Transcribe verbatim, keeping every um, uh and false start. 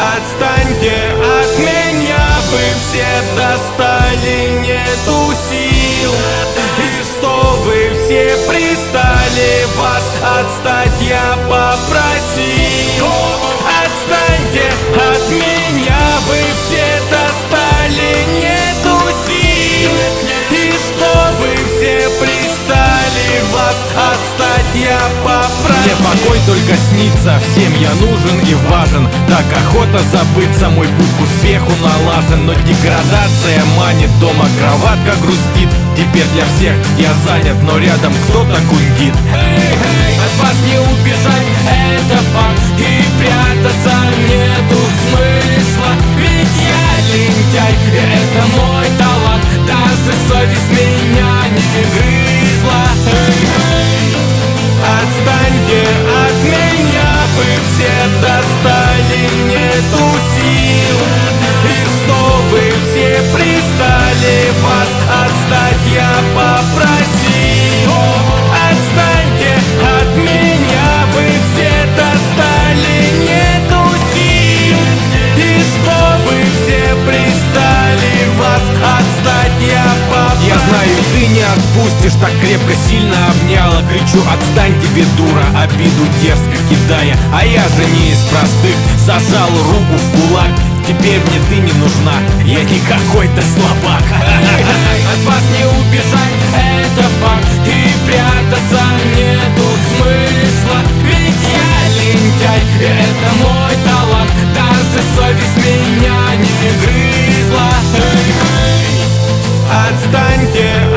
Отстаньте от меня, вы все достали, нету сил. И что вы все пристали, вас отстать я попросил. Отстаньте от меня, вы все достали, нету сил. И что вы все пристали, вас отстать я попросил. Мне покой только снится, всем я нужен и важен. Так охота забыться, мой путь к успеху налажен. Но деградация манит, дома кроватка грустит. Теперь для всех я занят, но рядом кто-то гундит. Эй, эй, от вас не убежать, это факт. И прятаться нету смысла, ведь я лентяй, и это мой талант. Даже совесть меня не грызла. Эй, эй, отстаньте от меня, вы все достали, нету сил. И что вы все пристали, вас отстать я попросил. Отстаньте от меня, вы все достали, нету сил. И что вы все пристали, вас отстать я попросил. Я знаю, ты не отпустишь, так крепко, сильно обняла. Кричу, отстань, тебе дура, обиду дерзко кидая. А я же не из простых, зажал руку в кулак. Теперь мне ты не нужна, я не какой-то слабак. От вас не убежать, это факт. И прятаться нету смысла, ведь я лентяй, и это мой талант. Даже совесть меня не грызла. Эй, эй, отстаньте